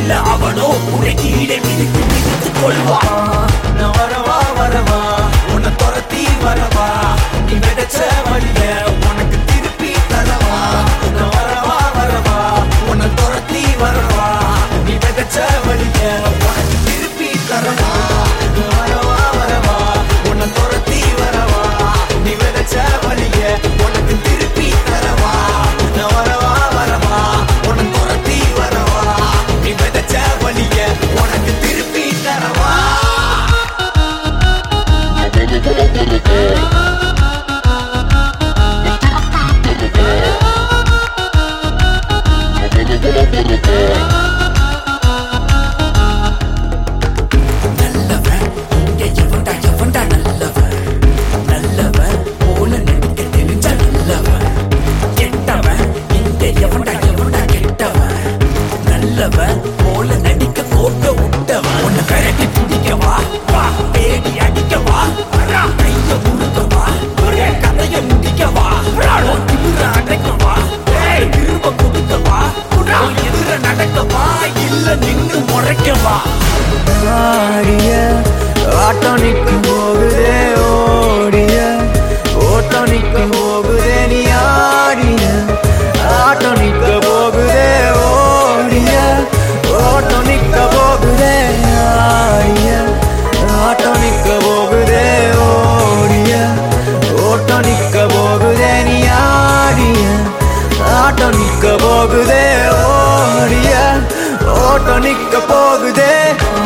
அவனோ உன்னை கீழே மிதித்து மிதித்து கொள்வான். நான் வரவா வரவா உன்னை துரத்தி வரவா, நீ விதைச்ச வழிய உனக்கு திருப்பி தரவா. நான் வரவா வரவா உன்னை துரத்தி வரவா, நீ விதைச்ச வழிய உனக்கு திருப்பி தரவா. நான் வரவா வரவா உன்னை துரத்தி வரவா, நீ விதைச்ச வழிய உனக்கு திருப்பி தரவா. நான் வரவா வரவா உன்னை துரத்தி வரவா, நீ விதைச்ச வழிய உனக்கு திருப்பி தரவா. நல்லவன் இங்க எவன்டா எவன்டா நல்லவன், நல்லவன் போல நடிக்க தெரிஞ்ச நல்லவன். கெட்டவன் இங்க எவன்டா எவன்டா கெட்டவன், நல்லவன் போல நடிக்க போட்ட விட்டவன். உன்னை விரட்டி பிடிக்கவா வா, தேடி அடிக்கவா, கைய முழுக்கவா, ஒரே கதைய முடிக்கவா, திமிர அடைக்கவா, திரும்ப கொடுக்கவா, எதிர நடக்கவா, இல்ல நின்று முறைக்கவா. ஆடிய ஆட்டம் நிற்கும் போகுதே, ஓடிய ஓட்டம் நிற்கும் போகுதே, நீ ஆடிய ஆட்டம் நிற்க போகுதே, ஓடிய ஓட்டம் நிற்க போகுதே, ஆடிய ஆட்டம் நிற்க போகுதே, ஓடிய ஓட்டம் நிற்க போகுதே, நீ ஆடிய ஆட்டம் நிற்க போகுதே, ஓடிய ஓட்டம் நிற்க போகுதே.